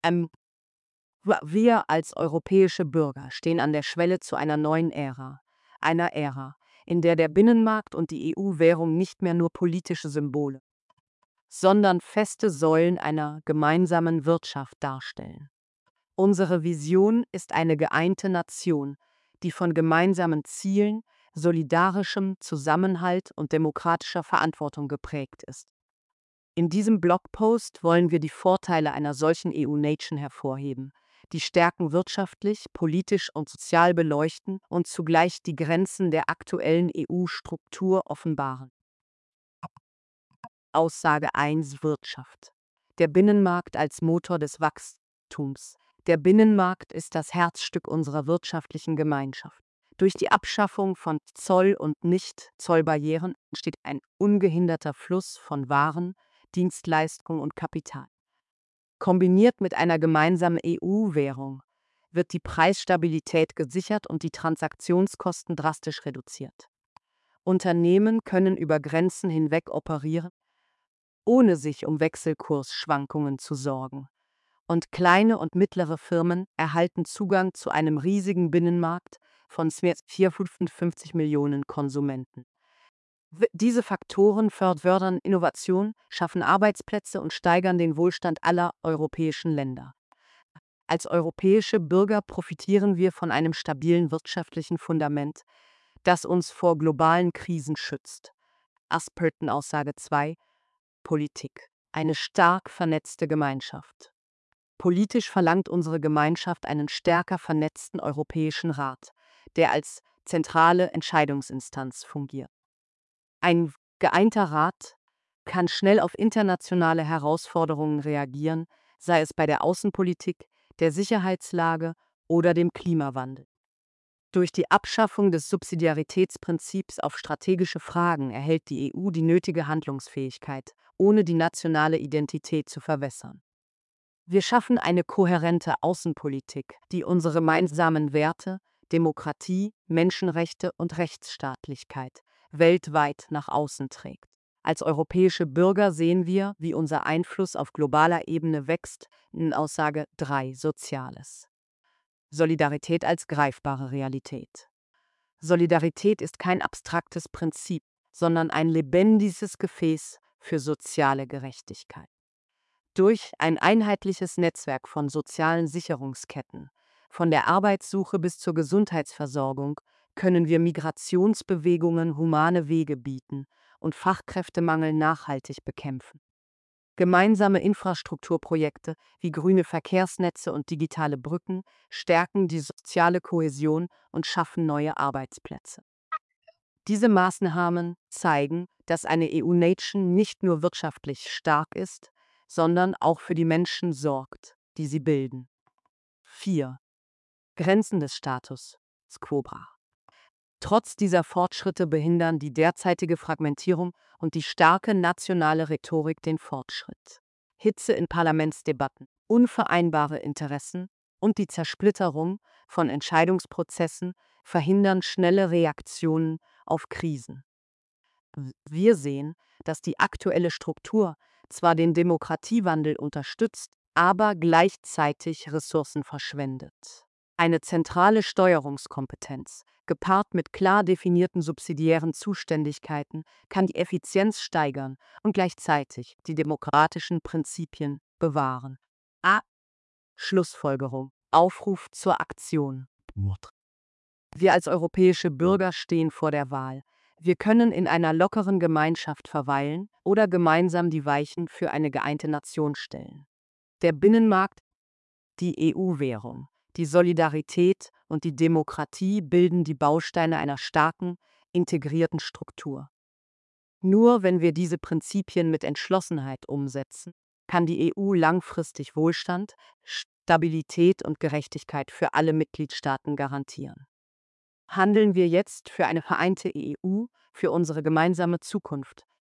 Ähm, Wir als europäische Bürger stehen an der Schwelle zu einer neuen Ära. Einer Ära, in der der Binnenmarkt und die EU-Währung nicht mehr nur politische Symbole, sondern feste Säulen einer gemeinsamen Wirtschaft darstellen. Unsere Vision ist eine geeinte Nation, die von gemeinsamen Zielen, solidarischem Zusammenhalt und demokratischer Verantwortung geprägt ist. In diesem Blogpost wollen wir die Vorteile einer solchen EU-Nation hervorheben, die Stärken wirtschaftlich, politisch und sozial beleuchten und zugleich die Grenzen der aktuellen EU-Struktur offenbaren. Aussage 1: Wirtschaft. Der Binnenmarkt als Motor des Wachstums. Der Binnenmarkt ist das Herzstück unserer wirtschaftlichen Gemeinschaft. Durch die Abschaffung von Zoll- und Nicht-Zollbarrieren entsteht ein ungehinderter Fluss von Waren, Dienstleistungen und Kapital. Kombiniert mit einer gemeinsamen EU-Währung wird die Preisstabilität gesichert und die Transaktionskosten drastisch reduziert. Unternehmen können über Grenzen hinweg operieren, ohne sich um Wechselkursschwankungen zu sorgen. Und kleine und mittlere Firmen erhalten Zugang zu einem riesigen Binnenmarkt von 455 Millionen Konsumenten. Diese Faktoren fördern Innovation, schaffen Arbeitsplätze und steigern den Wohlstand aller europäischen Länder. Als europäische Bürger profitieren wir von einem stabilen wirtschaftlichen Fundament, das uns vor globalen Krisen schützt. Asperton-Aussage 2: Politik. Eine stark vernetzte Gemeinschaft. Politisch verlangt unsere Gemeinschaft einen stärker vernetzten Europäischen Rat, der als zentrale Entscheidungsinstanz fungiert. Ein geeinter Rat kann schnell auf internationale Herausforderungen reagieren, sei es bei der Außenpolitik, der Sicherheitslage oder dem Klimawandel. Durch die Abschaffung des Subsidiaritätsprinzips auf strategische Fragen erhält die EU die nötige Handlungsfähigkeit, ohne die nationale Identität zu verwässern. Wir schaffen eine kohärente Außenpolitik, die unsere gemeinsamen Werte, Demokratie, Menschenrechte und Rechtsstaatlichkeit weltweit nach außen trägt. Als europäische Bürger sehen wir, wie unser Einfluss auf globaler Ebene wächst. In Aussage 3: Soziales. Solidarität als greifbare Realität. Solidarität ist kein abstraktes Prinzip, sondern ein lebendiges Gefäß für soziale Gerechtigkeit. Durch ein einheitliches Netzwerk von sozialen Sicherungsketten, von der Arbeitssuche bis zur Gesundheitsversorgung, können wir Migrationsbewegungen humane Wege bieten und Fachkräftemangel nachhaltig bekämpfen. Gemeinsame Infrastrukturprojekte wie grüne Verkehrsnetze und digitale Brücken stärken die soziale Kohäsion und schaffen neue Arbeitsplätze. Diese Maßnahmen zeigen, dass eine EU-Nation nicht nur wirtschaftlich stark ist, sondern auch für die Menschen sorgt, die sie bilden. 4. Grenzen des Status quo. Trotz dieser Fortschritte behindern die derzeitige Fragmentierung und die starke nationale Rhetorik den Fortschritt. Hitze in Parlamentsdebatten, unvereinbare Interessen und die Zersplitterung von Entscheidungsprozessen verhindern schnelle Reaktionen auf Krisen. Wir sehen, dass die aktuelle Struktur zwar den Demokratiewandel unterstützt, aber gleichzeitig Ressourcen verschwendet. Eine zentrale Steuerungskompetenz, gepaart mit klar definierten subsidiären Zuständigkeiten, kann die Effizienz steigern und gleichzeitig die demokratischen Prinzipien bewahren. Schlussfolgerung. Aufruf zur Aktion. Wir als europäische Bürger stehen vor der Wahl. Wir können in einer lockeren Gemeinschaft verweilen oder gemeinsam die Weichen für eine geeinte Nation stellen. Der Binnenmarkt, die EU-Währung, die Solidarität und die Demokratie bilden die Bausteine einer starken, integrierten Struktur. Nur wenn wir diese Prinzipien mit Entschlossenheit umsetzen, kann die EU langfristig Wohlstand, Stabilität und Gerechtigkeit für alle Mitgliedstaaten garantieren. Handeln wir jetzt für eine vereinte EU, für unsere gemeinsame Zukunft